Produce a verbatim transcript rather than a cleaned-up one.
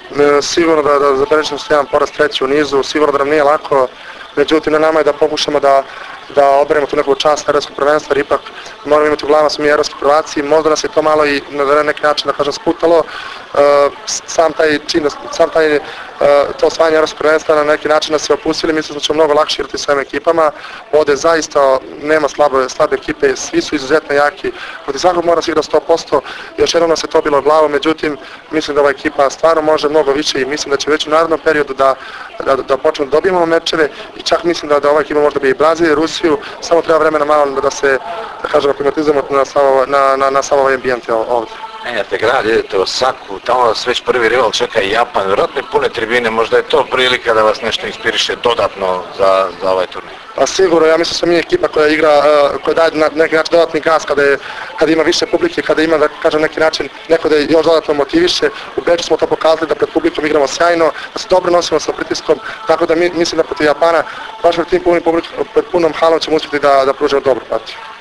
Sigurno da, da zabeležimo se jedan porast treći u nizu, sigurno da nam nije lako, međutim na nama je da pokušamo da da odberemo tu neku čast evropskog prvenstva, jer ipak moramo imati u glavama smo mi evropski prvaci, možda nas je to malo i na neki način, da kažem, sputalo. Sam taj čin, sam taj to osvajanje evropskog prvenstva na neki način nas je opustili, mislim da ćemo mnogo lakše igrati s ovim ekipama. Ovdje zaista nema slabe, slabe ekipe, svi su izuzetno jaki, protiv svakog mora se igra sto posto, još jednom nas je to bilo glavo, međutim mislim da ova ekipa stvarno može mnogo više i mislim da će već u narednom periodu da, da, da počnemo da dobijemo mečeve i čak mislim da, da ova ekipa možda bi i Brazil i Rusiju, samo treba vremena malo da, da se, da kažem, aklimatizujemo na sav na, na, na ovaj ambijent ovdje. Menjate grad, idete u Osaku, tamo vas već prvi rival čeka i Japan, vjerojatno i pune tribine, možda je to prilika da vas nešto inspiriše dodatno za, za ovaj turnir. Pa sigurno, ja mislim da smo mi ekipa koja igra, koja daje na neki način dodatni gas kada, je, kada ima više publike, kada ima, da kažem, neki način neko da je još dodatno motiviše. U Beču smo to pokazali da pred publikom igramo sjajno, da se dobro nosimo sa pritiskom, tako da mi, mislim da protiv Japana, baš pred tim punim publikom, pred punom halom ćemo uspjeti da, da pružimo dobru partiju.